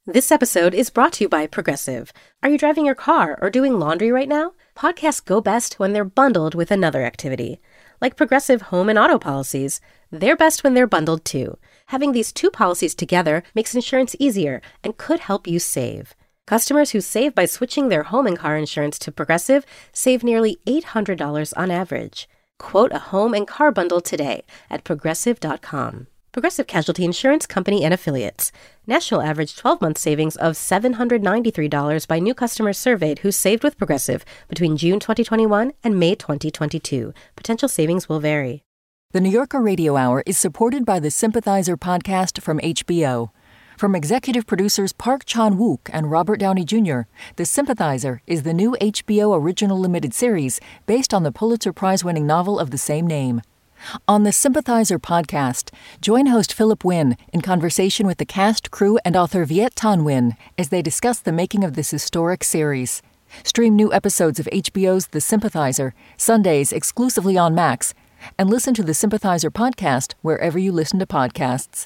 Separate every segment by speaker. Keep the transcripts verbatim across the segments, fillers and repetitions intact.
Speaker 1: This episode is brought to you by Progressive. Are you driving your car or doing laundry right now? Podcasts go best when they're bundled with another activity. Like Progressive home and auto policies, they're best when they're bundled too. Having these two policies together makes insurance easier and could help you save. Customers who save by switching their home and car insurance to Progressive save nearly eight hundred dollars on average. Quote a home and car bundle today at progressive dot com. Progressive Casualty Insurance Company and Affiliates. National average twelve-month savings of seven hundred ninety-three dollars by new customers surveyed who saved with Progressive between June twenty twenty-one and May twenty twenty-two. Potential savings will vary.
Speaker 2: The New Yorker Radio Hour is supported by the Sympathizer podcast from H B O. From executive producers Park Chan-wook and Robert Downey Junior, The Sympathizer is the new H B O original limited series based on the Pulitzer Prize-winning novel of the same name. On the Sympathizer podcast, join host Philip Wynn in conversation with the cast, crew, and author Viet Thanh Nguyen as they discuss the making of this historic series. Stream new episodes of H B O's The Sympathizer, Sundays exclusively on Max, and listen to the Sympathizer podcast wherever you listen to podcasts.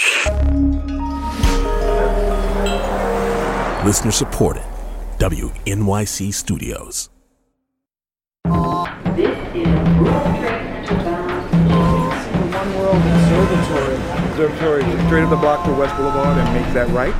Speaker 3: Listener supported. W N Y C Studios.
Speaker 4: This is World Trade Center.
Speaker 5: One World Observatory. Observatory straight up the block to West Boulevard and make that right.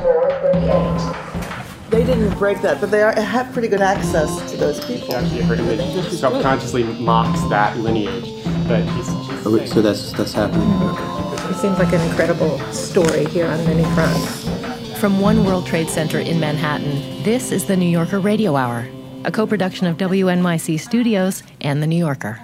Speaker 6: They didn't break that, but they are, have pretty good access to those people.
Speaker 7: Actually, heard him that subconsciously mocks that lineage, but he's. he's
Speaker 8: oh, so that's that's happening.
Speaker 9: It seems like an incredible story here on many fronts.
Speaker 10: From One World Trade Center in Manhattan, this is the New Yorker Radio Hour, a co-production of W N Y C Studios and The New Yorker.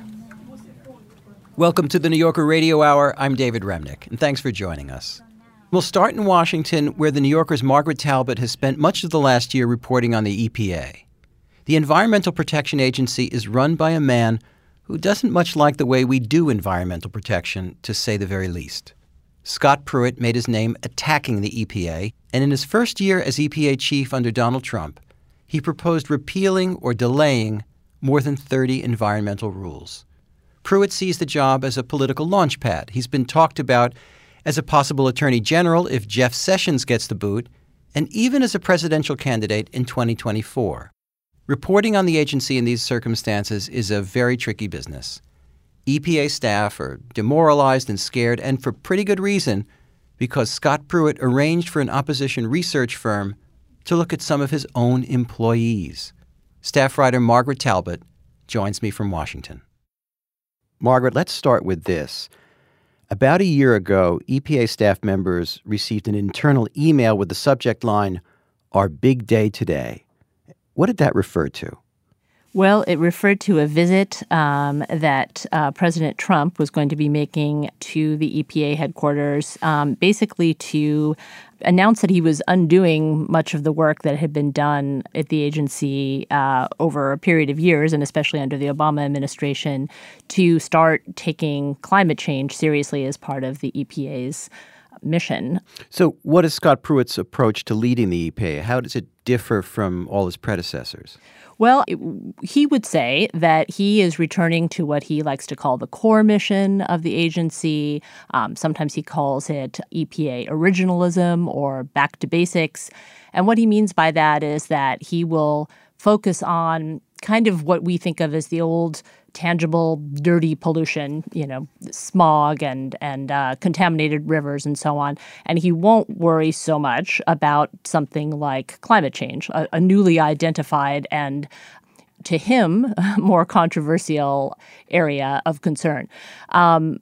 Speaker 11: Welcome to the New Yorker Radio Hour. I'm David Remnick, and thanks for joining us. We'll start in Washington, where the New Yorker's Margaret Talbot has spent much of the last year reporting on the E P A. The Environmental Protection Agency is run by a man who doesn't much like the way we do environmental protection, to say the very least. Scott Pruitt made his name attacking the E P A, and in his first year as E P A chief under Donald Trump, he proposed repealing or delaying more than thirty environmental rules. Pruitt sees the job as a political launchpad. He's been talked about as a possible attorney general if Jeff Sessions gets the boot, and even as a presidential candidate in twenty twenty-four. Reporting on the agency in these circumstances is a very tricky business. E P A staff are demoralized and scared, and for pretty good reason, because Scott Pruitt arranged for an opposition research firm to look at some of his own employees. Staff writer Margaret Talbot joins me from Washington. Margaret, let's start with this. About a year ago, E P A staff members received an internal email with the subject line, "Our big day today." What did that refer to?
Speaker 12: Well, it referred to a visit um, that uh, President Trump was going to be making to the E P A headquarters, um, basically to announce that he was undoing much of the work that had been done at the agency uh, over a period of years, and especially under the Obama administration, to start taking climate change seriously as part of the E P A's mission.
Speaker 11: So what is Scott Pruitt's approach to leading the E P A? How does it differ from all his predecessors?
Speaker 12: Well, it, he would say that he is returning to what he likes to call the core mission of the agency. Um, sometimes he calls it E P A originalism or back to basics. And what he means by that is that he will focus on kind of what we think of as the old tangible, dirty pollution, you know, smog and and uh, contaminated rivers and so on. And he won't worry so much about something like climate change, a, a newly identified and, to him, more controversial area of concern. Um,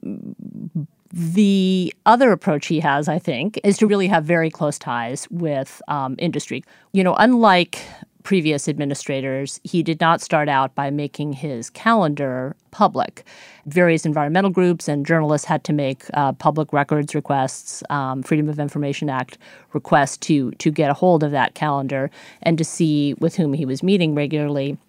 Speaker 12: The other approach he has, I think, is to really have very close ties with um, industry. You know, unlike previous administrators, he did not start out by making his calendar public. Various environmental groups and journalists had to make uh, public records requests, um, Freedom of Information Act requests to to get a hold of that calendar and to see with whom he was meeting regularly.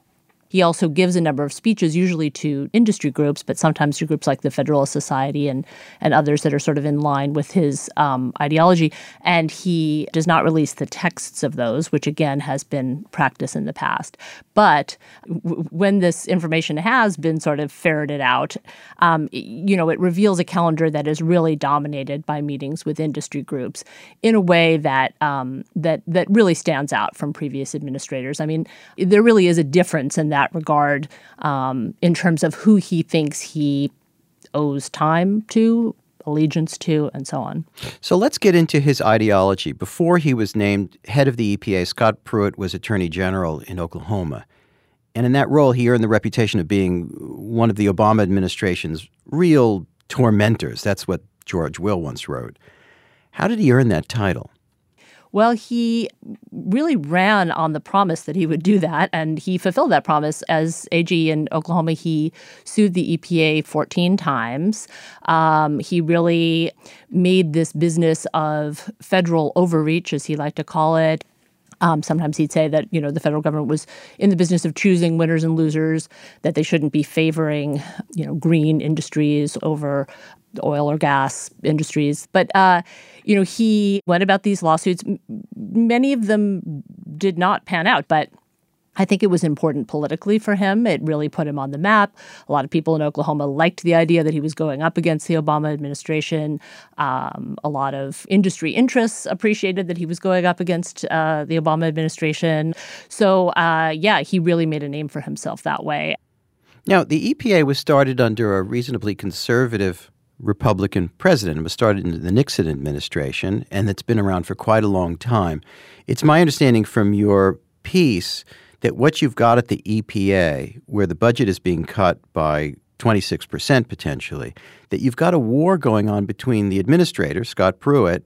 Speaker 12: He also gives a number of speeches, usually to industry groups, but sometimes to groups like the Federalist Society and, and others that are sort of in line with his um, ideology. And he does not release the texts of those, which again has been practice in the past. But w- when this information has been sort of ferreted out, um, you know, it reveals a calendar that is really dominated by meetings with industry groups in a way that um, that that really stands out from previous administrators. I mean, there really is a difference in that regard um, in terms of who he thinks he owes time to, allegiance to, and so on.
Speaker 11: So let's get into his ideology. Before he was named head of the E P A, Scott Pruitt was Attorney General in Oklahoma. And in that role, he earned the reputation of being one of the Obama administration's real tormentors. That's what George Will once wrote. How did he earn that title?
Speaker 12: Well, he really ran on the promise that he would do that, and he fulfilled that promise. As A G in Oklahoma, he sued the E P A fourteen times. Um, he really made this business of federal overreach, as he liked to call it. Um, sometimes he'd say that, you know, the federal government was in the business of choosing winners and losers, that they shouldn't be favoring, you know, green industries over oil or gas industries. But, uh, you know, he went about these lawsuits. Many of them did not pan out, but I think it was important politically for him. It really put him on the map. A lot of people in Oklahoma liked the idea that he was going up against the Obama administration. Um, a lot of industry interests appreciated that he was going up against uh, the Obama administration. So, uh, yeah, he really made a name for himself that way.
Speaker 11: Now, the E P A was started under a reasonably conservative Republican president. It was started in the Nixon administration, and it's been around for quite a long time. It's my understanding from your piece that what you've got at the E P A, where the budget is being cut by twenty-six percent potentially, that you've got a war going on between the administrator, Scott Pruitt,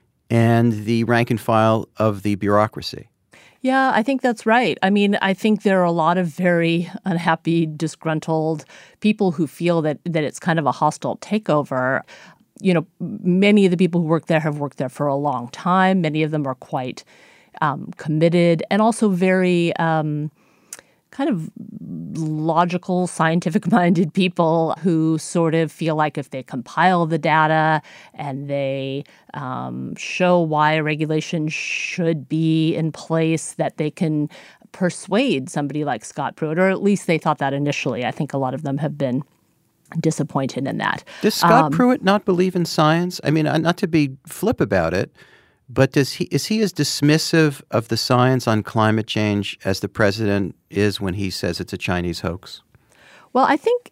Speaker 11: and the rank and file of the bureaucracy.
Speaker 12: Yeah, I think that's right. I mean, I think there are a lot of very unhappy, disgruntled people who feel that that it's kind of a hostile takeover. You know, many of the people who work there have worked there for a long time. Many of them are quite um, committed and also very um, kind of logical, scientific-minded people who sort of feel like if they compile the data and they um, show why a regulation should be in place, that they can persuade somebody like Scott Pruitt, or at least they thought that initially. I think a lot of them have been disappointed in that.
Speaker 11: Does Scott
Speaker 12: um,
Speaker 11: Pruitt not believe in science? I mean, not to be flip about it, but does he is he as dismissive of the science on climate change as the president is when he says it's a Chinese hoax?
Speaker 12: Well, I think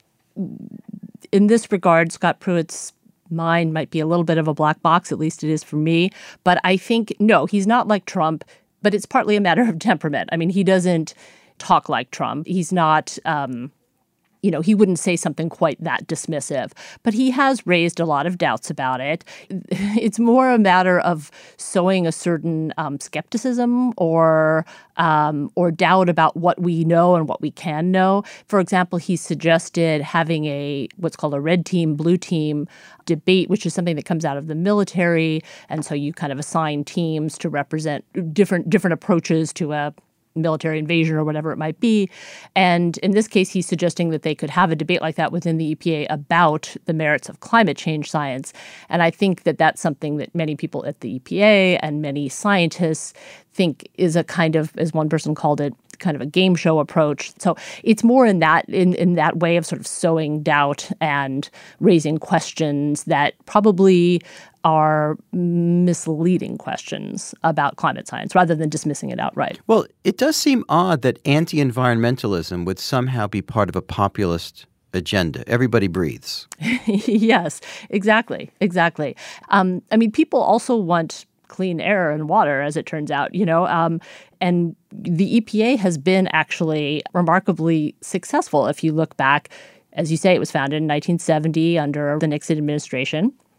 Speaker 12: in this regard, Scott Pruitt's mind might be a little bit of a black box, at least it is for me. But I think, no, he's not like Trump, but it's partly a matter of temperament. I mean, he doesn't talk like Trump. He's not... Um, You know, he wouldn't say something quite that dismissive, but he has raised a lot of doubts about it. It's more a matter of sowing a certain um, skepticism or um, or doubt about what we know and what we can know. For example, he suggested having a what's called a red team, blue team debate, which is something that comes out of the military, and so you kind of assign teams to represent different different approaches to a military invasion or whatever it might be. And in this case, he's suggesting that they could have a debate like that within the E P A about the merits of climate change science. And I think that that's something that many people at the E P A and many scientists think is a kind of, as one person called it, kind of a game show approach. So it's more in that in, in that way of sort of sowing doubt and raising questions that probably are misleading questions about climate science rather than dismissing it outright.
Speaker 11: Well, it does seem odd that anti-environmentalism would somehow be part of a populist agenda. Everybody breathes.
Speaker 12: Yes, exactly, exactly. Um, I mean, people also want clean air and water, as it turns out, you know, um, and the E P A has been actually remarkably successful. If you look back, as you say, it was founded in nineteen seventy under the Nixon administration.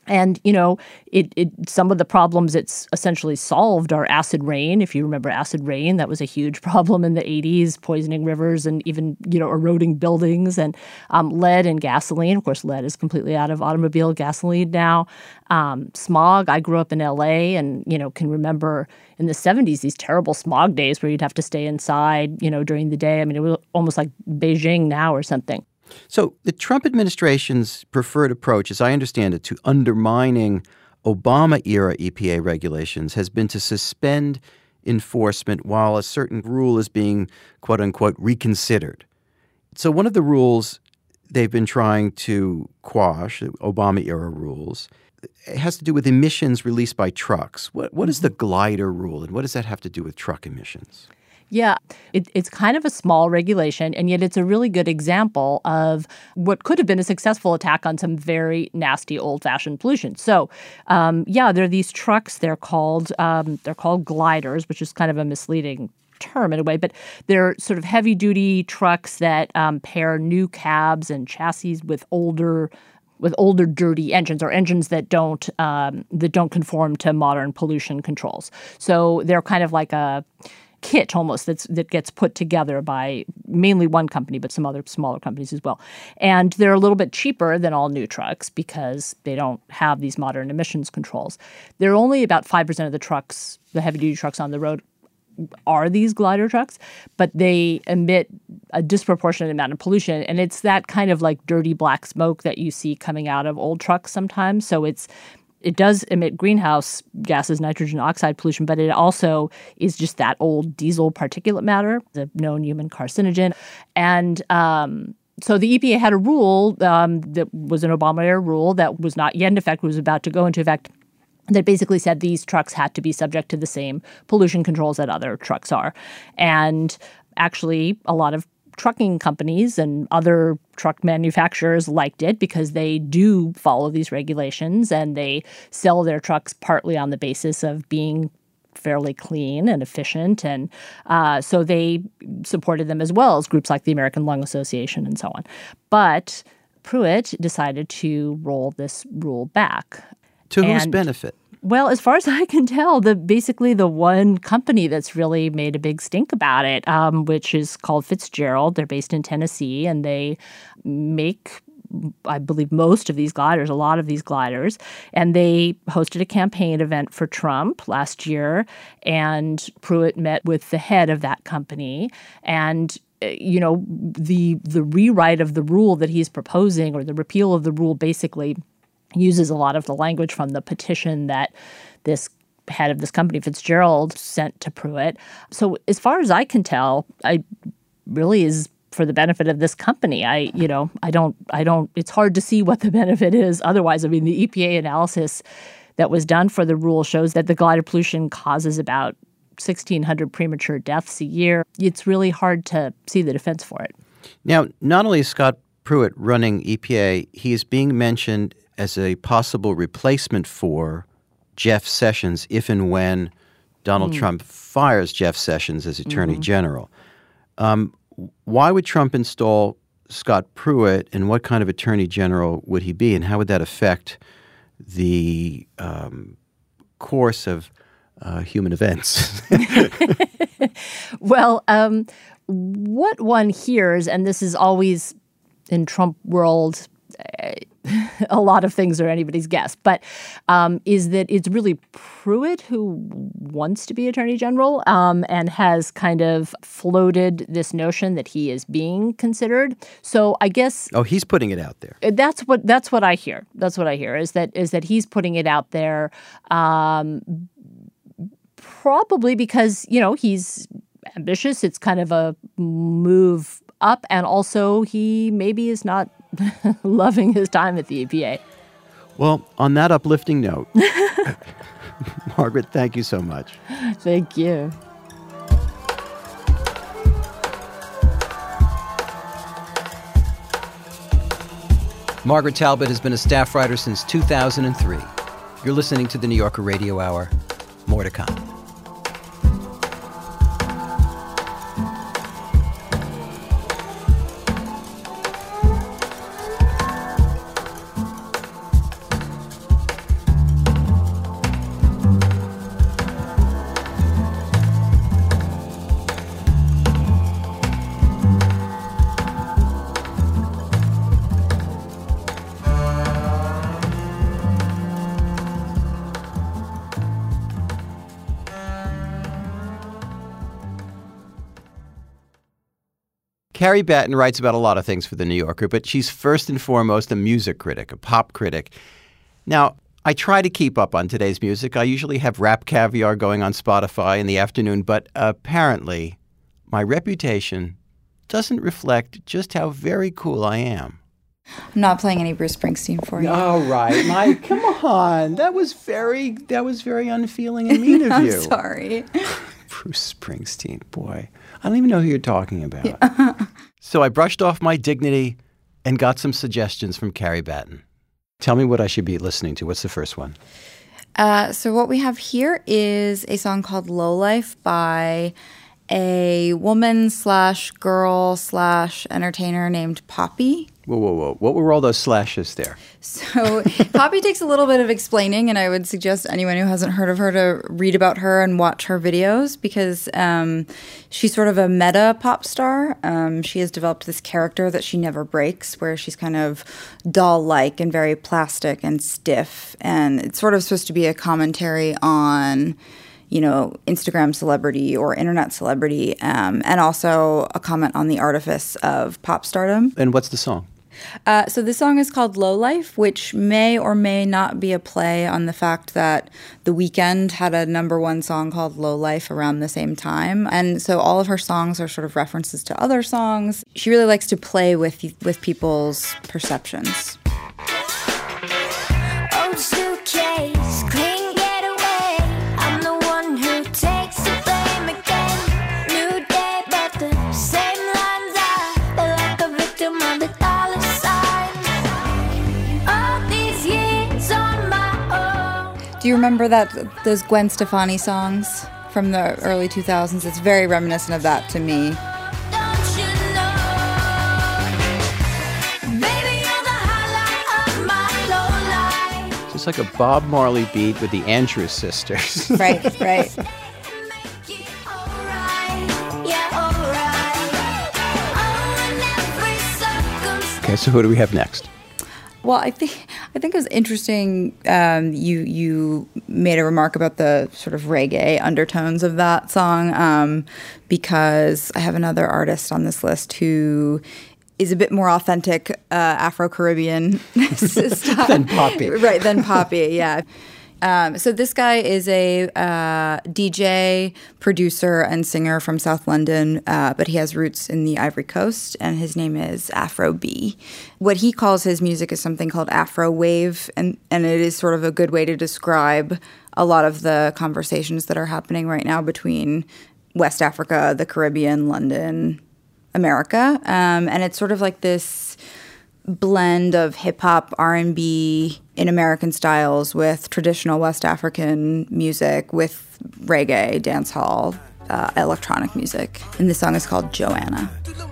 Speaker 12: And, you know, it, it some of the problems it's essentially solved are acid rain. If you remember acid rain, that was a huge problem in the eighties, poisoning rivers and even, you know, eroding buildings. And um, lead and gasoline. Of course, lead is completely out of automobile gasoline now. Um, smog. I grew up in L A and, you know, can remember in the seventies these terrible smog days where you'd have to stay inside, you know, during the day. I mean, it was almost like Beijing now or something.
Speaker 11: So the Trump administration's preferred approach, as I understand it, to undermining Obama-era E P A regulations has been to suspend enforcement while a certain rule is being, quote-unquote, reconsidered. So one of the rules they've been trying to quash, Obama-era rules, it has to do with emissions released by trucks. What, what is the glider rule, and what does that have to do with truck emissions?
Speaker 12: Yeah, it, it's kind of a small regulation, and yet it's a really good example of what could have been a successful attack on some very nasty, old-fashioned pollution. So, um, yeah, there are these trucks. They're called um, they're called gliders, which is kind of a misleading term in a way, but they're sort of heavy-duty trucks that um, pair new cabs and chassis with older. with older, dirty engines or engines that don't um, that don't conform to modern pollution controls. So they're kind of like a kit almost that's that gets put together by mainly one company, but some other smaller companies as well. And they're a little bit cheaper than all new trucks because they don't have these modern emissions controls. They're only about five percent of the trucks, the heavy-duty trucks on the road, are these glider trucks, but they emit a disproportionate amount of pollution. And it's that kind of like dirty black smoke that you see coming out of old trucks sometimes. So it's it does emit greenhouse gases, nitrogen oxide pollution, but it also is just that old diesel particulate matter, the known human carcinogen. And um, so the E P A had a rule um, that was an Obama-era rule that was not yet in effect, was about to go into effect, that basically said these trucks had to be subject to the same pollution controls that other trucks are. And actually, a lot of trucking companies and other truck manufacturers liked it because they do follow these regulations and they sell their trucks partly on the basis of being fairly clean and efficient. And uh, so they supported them as well as groups like the American Lung Association and so on. But Pruitt decided to roll this rule back.
Speaker 11: To whose
Speaker 12: and,
Speaker 11: benefit?
Speaker 12: Well, as far as I can tell, the basically the one company that's really made a big stink about it, um, which is called Fitzgerald. They're based in Tennessee, and they make, I believe, most of these gliders, a lot of these gliders. And they hosted a campaign event for Trump last year, and Pruitt met with the head of that company. And you know, the the rewrite of the rule that he's proposing, or the repeal of the rule, basically uses a lot of the language from the petition that this head of this company, Fitzgerald, sent to Pruitt. So as far as I can tell, I really is for the benefit of this company. I, you know, I don't, I don't, it's hard to see what the benefit is otherwise. I mean, the E P A analysis that was done for the rule shows that the glider pollution causes about sixteen hundred premature deaths a year. It's really hard to see the defense for it.
Speaker 11: Now, not only is Scott Pruitt running E P A, he is being mentioned as a possible replacement for Jeff Sessions if and when Donald mm. Trump fires Jeff Sessions as Attorney mm-hmm. General. Um, why would Trump install Scott Pruitt, and what kind of Attorney General would he be, and how would that affect the um, course of uh, human events?
Speaker 12: Well, um, what one hears, and this is always in Trump world, a lot of things are anybody's guess, but um, is that it's really Pruitt who wants to be Attorney General um, and has kind of floated this notion that he is being considered. So I guess
Speaker 11: oh, he's putting it out there.
Speaker 12: That's what that's what I hear. That's what I hear is that is that he's putting it out there, um, probably because you know he's ambitious. It's kind of a move up, and also he maybe is not loving his time at the E P A.
Speaker 11: Well, on that uplifting note, Margaret, thank you so much.
Speaker 12: Thank you.
Speaker 11: Margaret Talbot has been a staff writer since two thousand three. You're listening to the New Yorker Radio Hour. More to come. Carrie Batten writes about a lot of things for The New Yorker, but she's first and foremost a music critic, a pop critic. Now, I try to keep up on today's music. I usually have Rap Caviar going on Spotify in the afternoon, but apparently my reputation doesn't reflect just how very cool I am.
Speaker 8: I'm not playing any Bruce Springsteen for you.
Speaker 11: All right, Mike, come on. That was very, that was very unfeeling and mean of
Speaker 8: I'm
Speaker 11: you.
Speaker 8: sorry.
Speaker 11: Bruce Springsteen, boy. I don't even know who you're talking about. Yeah. So I brushed off my dignity and got some suggestions from Carrie Batten. Tell me what I should be listening to. What's the first one?
Speaker 8: Uh, so what we have here is a song called Lowlife by a woman slash girl slash entertainer named Poppy.
Speaker 11: Whoa, whoa, whoa. What were all those slashes there?
Speaker 8: So Poppy takes a little bit of explaining, and I would suggest anyone who hasn't heard of her to read about her and watch her videos because um, she's sort of a meta pop star. Um, she has developed this character that she never breaks, where she's kind of doll-like and very plastic and stiff. And it's sort of supposed to be a commentary on, you know, Instagram celebrity or internet celebrity, um, and also a comment on the artifice of pop stardom.
Speaker 11: And what's the song?
Speaker 8: Uh, so this song is called Lowlife, which may or may not be a play on the fact that The Weeknd had a number one song called Lowlife around the same time. And so all of her songs are sort of references to other songs. She really likes to play with with people's perceptions.
Speaker 13: Old suitcase, clean getaway. I'm the one who takes the blame again. New day, but the same lines. I feel like a victim of the dollar signs. All these years on my own.
Speaker 8: Do you remember that those Gwen Stefani songs from the early two thousands? It's very reminiscent of that to me.
Speaker 11: It's like a Bob Marley beat with the Andrews Sisters.
Speaker 8: Right, right.
Speaker 11: Okay, so who do we have next?
Speaker 8: Well, I think I think it was interesting. Um, you you made a remark about the sort of reggae undertones of that song um, because I have another artist on this list who is a bit more authentic uh, Afro-Caribbean style.
Speaker 11: Than Poppy.
Speaker 8: Right, than Poppy, yeah. Um, so this guy is a uh, D J, producer, and singer from South London, uh, but he has roots in the Ivory Coast, and his name is Afro B. What he calls his music is something called Afro Wave, and, and it is sort of a good way to describe a lot of the conversations that are happening right now between West Africa, the Caribbean, London, America. Um, and it's sort of like this blend of hip-hop, R and B in American styles with traditional West African music with reggae, dancehall, uh, electronic music. And this song is called Joanna.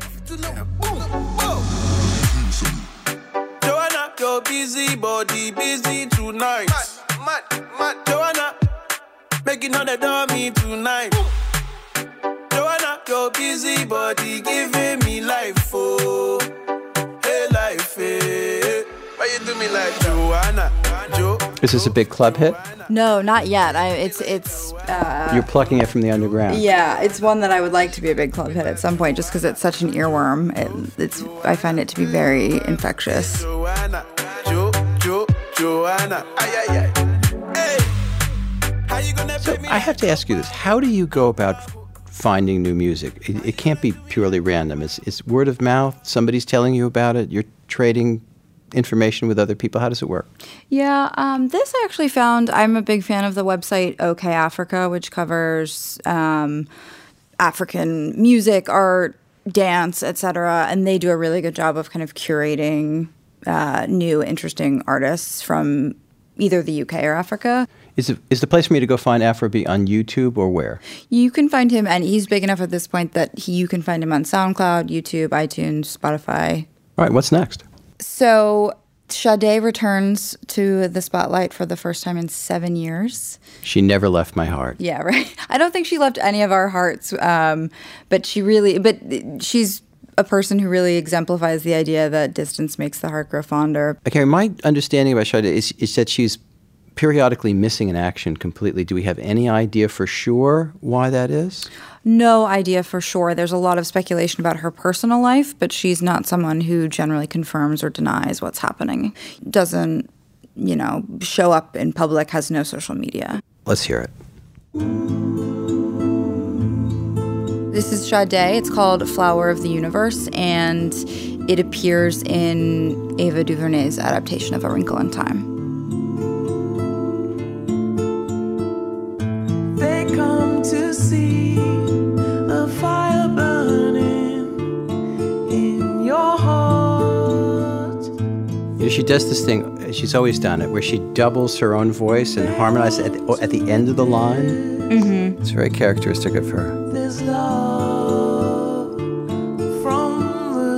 Speaker 14: Joanna, your busy body busy tonight. Mad, mad, mad. Joanna, making all the dummy tonight. Joanna, your busy body giving me life, oh, hey life, hey. Why you do me like Joanna? Jo-
Speaker 11: Is this a big club hit?
Speaker 8: No, not yet. I, it's it's. Uh,
Speaker 11: You're plucking it from the underground.
Speaker 8: Yeah, it's one that I would like to be a big club hit at some point, just because it's such an earworm. It, it's I find it to be very infectious.
Speaker 14: Joanna, Jo, Jo, Joanna, ay, ay, ay. Hey, how you gonna
Speaker 11: So I have to ask you this: how do you go about finding new music? It, it can't be purely random. It's, it's word of mouth. Somebody's telling you about it. You're trading information with other people. How does it work?
Speaker 8: Yeah, um, this I actually found. I'm a big fan of the website OK Africa, which covers um, African music, art, dance, et cetera. And they do a really good job of kind of curating uh, new, interesting artists from either the U K or Africa.
Speaker 11: Is it, is the place for me to go find Afrobeat on YouTube or where?
Speaker 8: You can find him, and he's big enough at this point that he, you can find him on SoundCloud, YouTube, iTunes, Spotify.
Speaker 11: All right, what's next?
Speaker 8: So Sade returns to the spotlight for the first time in seven years.
Speaker 11: She never left my heart.
Speaker 8: Yeah, right. I don't think she left any of our hearts, um, but she really, but she's a person who really exemplifies the idea that distance makes the heart grow fonder.
Speaker 11: Okay, my understanding about Sade is, is that she's periodically missing in action completely. Do we have any idea for sure why that is?
Speaker 8: No idea for sure. There's a lot of speculation about her personal life, but she's not someone who generally confirms or denies what's happening. Doesn't, you know, show up in public, has no social media.
Speaker 11: Let's hear it.
Speaker 8: This is Sade. It's called Flower of the Universe, and it appears in Ava DuVernay's adaptation of A Wrinkle in Time.
Speaker 14: They come to see a fire burning in your heart.
Speaker 11: You know, she does this thing, she's always done it, where she doubles her own voice and harmonizes at the, at the end of the line.
Speaker 8: Mm-hmm.
Speaker 11: It's very characteristic of her.
Speaker 14: There's love from the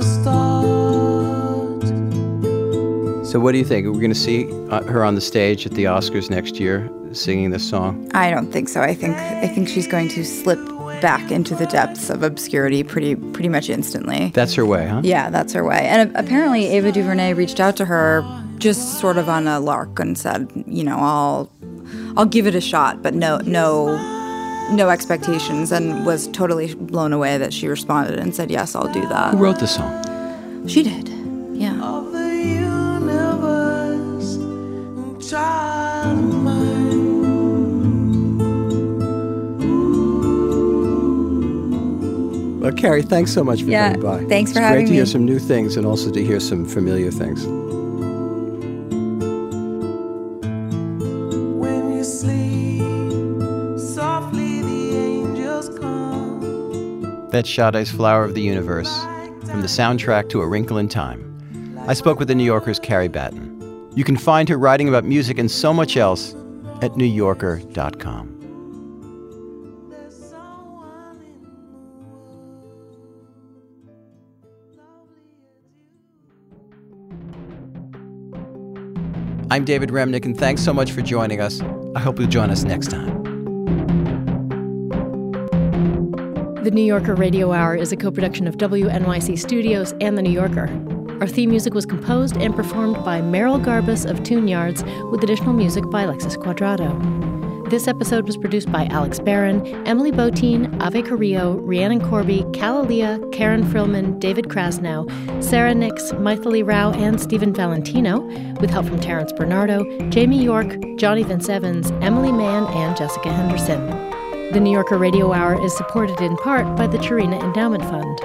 Speaker 14: start.
Speaker 11: So what do you think? Are we going to see uh, her on the stage at the Oscars next year singing this song?
Speaker 8: I don't think so. I think I think she's going to slip back into the depths of obscurity pretty pretty much instantly.
Speaker 11: That's her way, huh?
Speaker 8: Yeah, that's her way. And apparently Ava DuVernay reached out to her just sort of on a lark and said, you know, I'll I'll give it a shot, but no no no expectations, and was totally blown away that she responded and said, yes, I'll do that.
Speaker 11: Who wrote the song?
Speaker 8: She did. Yeah.
Speaker 14: Of the universe, child of mine.
Speaker 11: Well, Carrie, thanks so much for
Speaker 8: Yeah,
Speaker 11: coming by.
Speaker 8: thanks for
Speaker 11: it's
Speaker 8: having
Speaker 11: great to hear
Speaker 8: me.
Speaker 11: some new things and also to hear some familiar things.
Speaker 14: When you sleep, softly the angels come.
Speaker 11: That's Sade's Flower of the Universe, from the soundtrack to A Wrinkle in Time. I spoke with the New Yorker's Carrie Batten. You can find her writing about music and so much else at new yorker dot com. I'm David Remnick, and thanks so much for joining us. I hope you'll join us next time.
Speaker 10: The New Yorker Radio Hour is a co-production of W N Y C Studios and The New Yorker. Our theme music was composed and performed by Merrill Garbus of Tune Yards, with additional music by Alexis Cuadrado. This episode was produced by Alex Barron, Emily Botine, Ave Carrillo, Rhiannon Corby, Calalia, Karen Frillman, David Krasnow, Sarah Nix, Maithili Rao, and Stephen Valentino, with help from Terrence Bernardo, Jamie York, Johnny Vince Evans, Emily Mann, and Jessica Henderson. The New Yorker Radio Hour is supported in part by the Chirina Endowment Fund.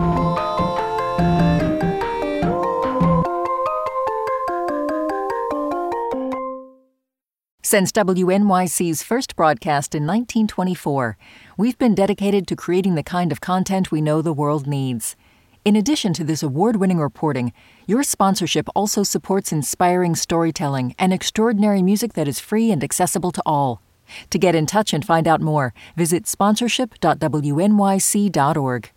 Speaker 2: Since W N Y C's first broadcast in nineteen twenty-four, we've been dedicated to creating the kind of content we know the world needs. In addition to this award-winning reporting, your sponsorship also supports inspiring storytelling and extraordinary music that is free and accessible to all. To get in touch and find out more, visit sponsorship dot w n y c dot org.